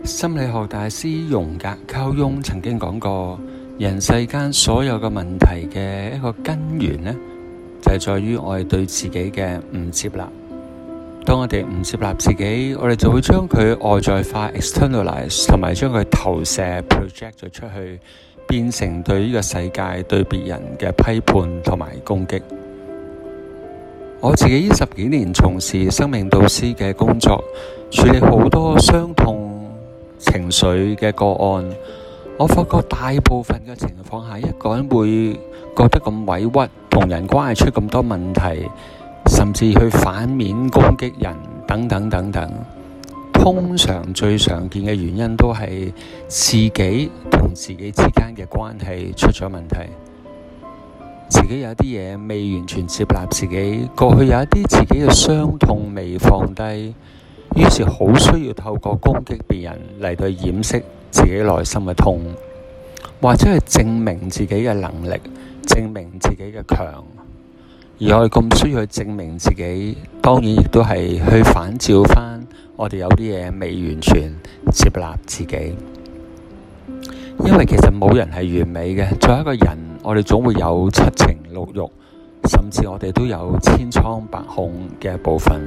心理學大師榮格溝翁曾經講過，人世間所有嘅問題嘅一個根源呢，就係在於我哋對自己嘅唔接納。當我哋唔接納自己，我哋就會將佢外在化 externalize， 同埋將佢投射 project 咗出去，變成對呢個世界、對別人嘅批判同埋攻擊。我自己呢10幾年從事生命導師嘅工作，處理好多傷痛情緒嘅個案，我發覺大部分嘅情況下，一個人會覺得咁委屈，同人關係出咁多問題，甚至去反面攻擊人等等等等。通常最常見嘅原因都係自己同自己之間嘅關係出咗問題，自己有啲嘢未完全接納自己，過去有一啲自己嘅傷痛未放低，於是好需要透過攻擊別人嚟到掩飾自己內心嘅痛，或者係證明自己嘅能力，證明自己嘅強。而我哋咁需要去證明自己，當然亦都係去反照翻我哋有啲嘢未完全接納自己。因為其實冇人係完美嘅，作為一個人，我哋總會有七情六欲，甚至我哋都有千瘡百孔嘅一部分。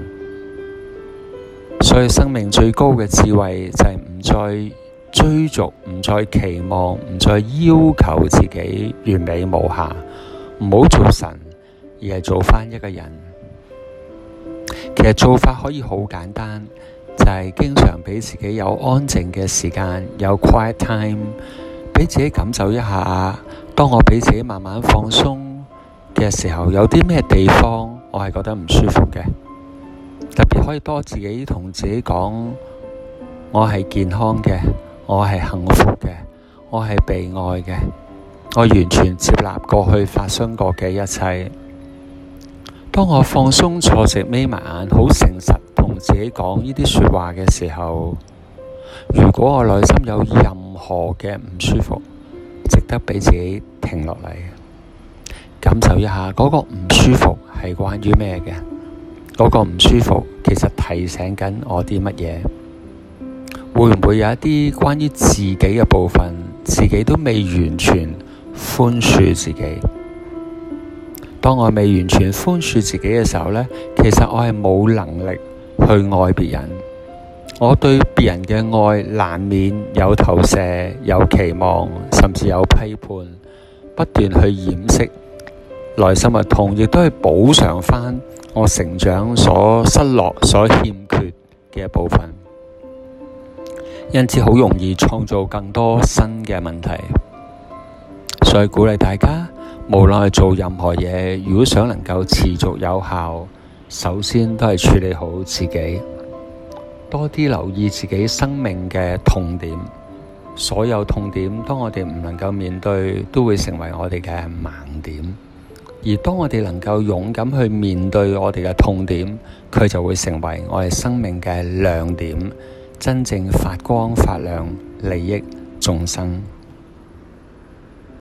所以生命最高嘅智慧就係唔再追逐，唔再期望，唔再要求自己完美無瑕，唔好做神，而係做翻一個人。其實做法可以好簡單，就係經常俾自己有安靜嘅時間，有 quiet time， 俾自己感受一下，當我俾自己慢慢放鬆嘅時候，有啲咩地方我係覺得唔舒服嘅。特別可以多自己同自己講，我係健康嘅，我係幸福嘅，我係被愛嘅，我完全接納過去發生過嘅一切。當我放鬆坐直眯埋眼，好誠實同自己講呢啲說話嘅時候，如果我內心有任何嘅唔舒服，值得俾自己停落嚟，感受一下嗰個唔舒服係關於咩嘅，嗰個唔舒服其實提醒緊我啲乜嘢，會唔會有一啲關於自己嘅部分，自己都未完全寬恕自己。當我未完全寬恕自己嘅時候呢，其實我係冇能力去愛別人。我對別人嘅愛難免有投射、有期望，甚至有批判，不斷去掩飾內心嘅痛，亦都係補償翻我成長所失落、所欠缺嘅一部分。因此好容易創造更多新嘅問題。所以鼓勵大家，無論係做任何嘢，如果想能夠持續有效，首先都係處理好自己，多啲留意自己生命嘅痛點。所有痛點，當我哋唔能夠面對，都會成為我哋嘅盲點。而當我哋能夠勇敢去面對我哋嘅痛點，佢就會成為我哋生命嘅亮點，真正發光發亮，利益眾生。